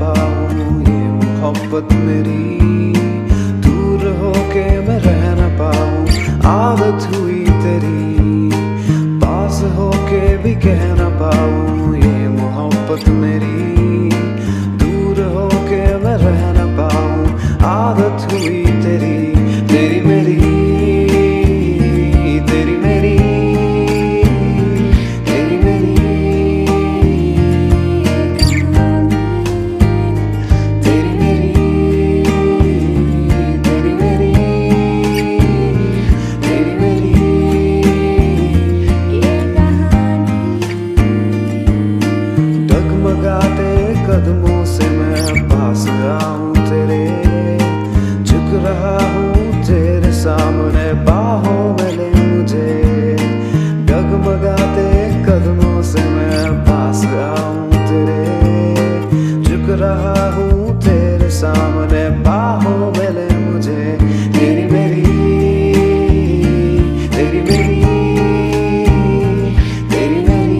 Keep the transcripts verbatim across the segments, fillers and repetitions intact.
पाऊं ये मोहब्बत मेरी, दूर होके मैं रह न पाऊं आदत हुई तेरी, पास होके भी कह न पाऊं ये मोहब्बत मेरी, दूर होके मैं रह न पाऊं आदत हुई तेरी। तेरी मेरी तेरी मेरी तेरी मेरी तेरी मेरी तेरी मेरी तेरी मेरी ये कहानी। डगमगाते कदमों से मैं पास आऊं तेरे, झुक रहा हूँ तेरे सामने बाहों में ले मुझे, डगमगाते कदमों से मैं पास आऊं तेरे, झुक रहा हूँ तेरे सामने बाहों में ले मुझे। तेरी मेरी तेरी मेरी तेरी मेरी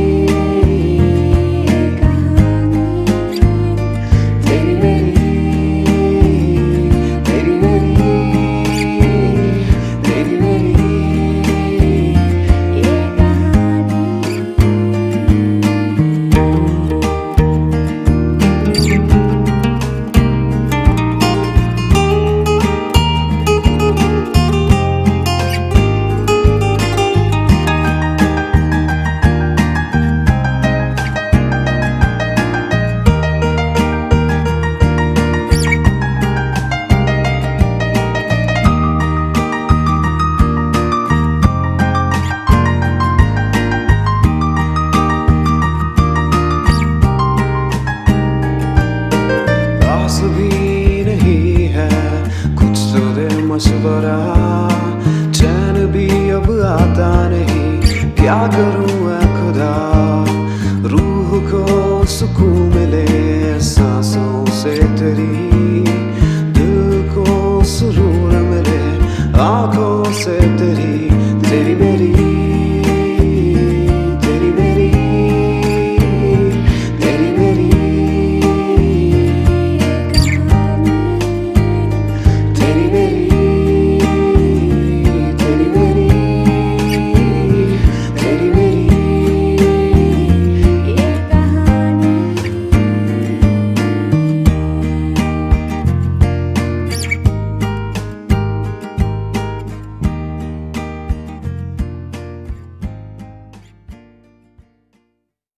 तेरी मेरी तेरी मेरी तेरी मेरी ये कहानी। पास भी नहीं है कुछ तो दे मशवरा, चैन भी अब आता नहीं क्या करूं मैं खुदा।